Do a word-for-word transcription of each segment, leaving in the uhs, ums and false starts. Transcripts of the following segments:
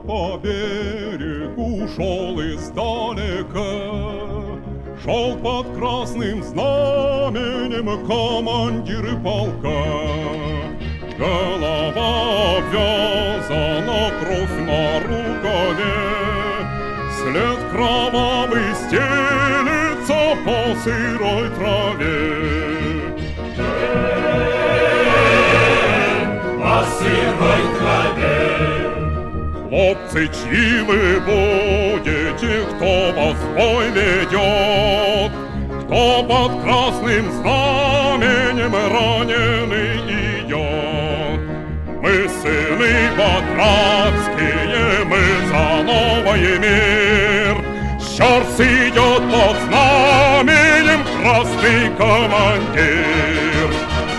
по берегу шел издалека. Шел под красным знаменем командир полка. Голова обвязана, кровь на рукаве, след кровавый стелется по сырой траве. По сырой траве. Хлопцы, чьи вы будете, кто вас в бой ведет, кто под красным знаменем раненый идет? Мы сыны батрацкие, мы за новый мир. Сейчас идет под знаменем красный командир.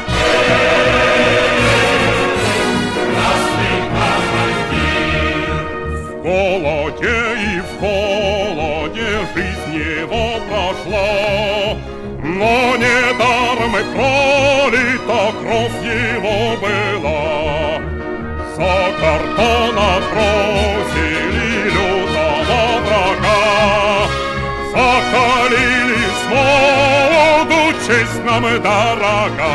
В голоде и в холоде жизнь его прошла, но недаром и пролита кровь его была. За картон отбросили лютого врага, закалили смолоду, честь нам дорога.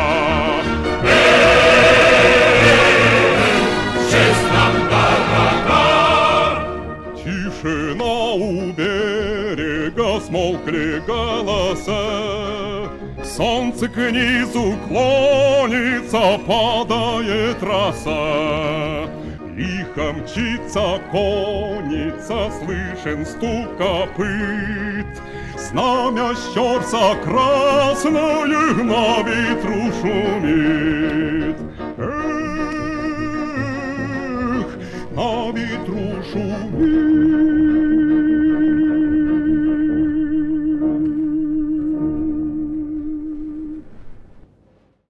Тишина у берега, смолкли голоса. Солнце к низу клонится, падает роса. Лихо мчится конница, слышен стук копыт. Знамя с черца красное на ветру шумит.